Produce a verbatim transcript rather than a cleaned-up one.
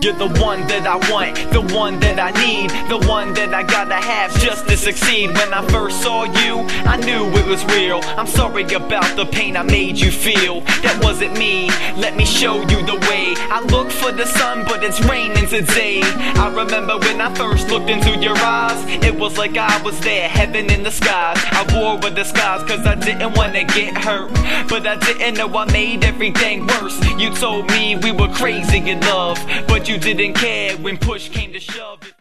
You're the one that I want, the one that I need, the one that I gotta have just to succeed. When I first saw you, I knew it was real. I'm sorry about the pain I made you feel. That wasn't me, let me show you the way. I look for the sun, but it's raining today. I remember when I first looked into your eyes, it was like I was there, heaven in the skies. I wore a disguise cause I didn't wanna get hurt, but I didn't know I made everything worse. You told me we were crazy in love, but you You didn't care when push came to shove.